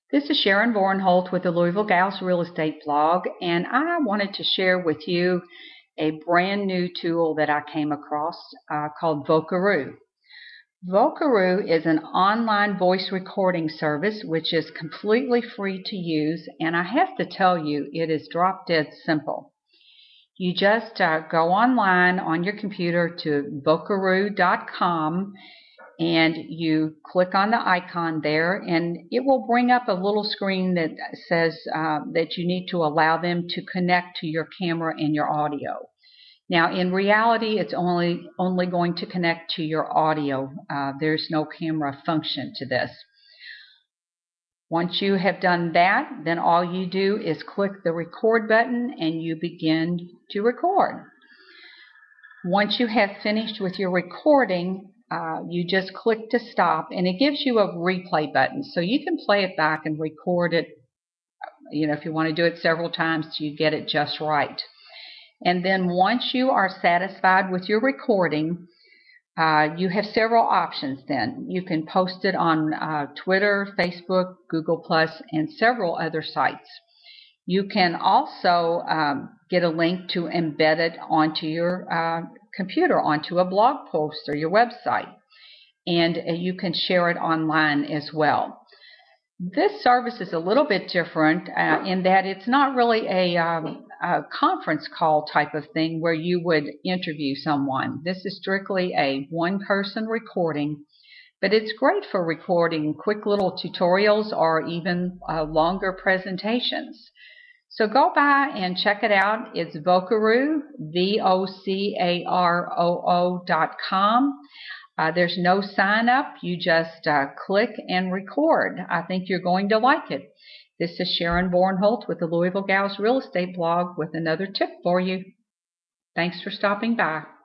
This is Sharon Vornholt with the Louisville Gals Real Estate Blog, and I wanted to share with you a brand new tool that I came across called Vocaroo. Vocaroo is an online voice recording service which is completely free to use, and I have to tell you, it is drop dead simple. You just go online on your computer to vocaroo.com and you click on the icon there, and it will bring up a little screen that says that you need to allow them to connect to your camera and your audio. Now, in reality, it's only going to connect to your audio. There's no camera function to this. Once you have done that, then all you do is click the record button and you begin to record. Once you have finished with your recording, you just click to stop, and it gives you a replay button. So you can play it back and record it, if you want to do it several times so you get it just right. And then once you are satisfied with your recording, you have several options then. You can post it on Twitter, Facebook, Google+, and several other sites. You can also get a link to embed it onto your computer, onto a blog post or your website, and you can share it online as well. This service is a little bit different in that it's not really a conference call type of thing where you would interview someone. This is strictly a one-person recording, but it's great for recording quick little tutorials or even longer presentations. So go by and check it out. It's Vocaroo, VOCAROO.com. There's no sign up. You just click and record. I think you're going to like it. This is Sharon Vornholt with the Louisville Gals Real Estate Blog with another tip for you. Thanks for stopping by.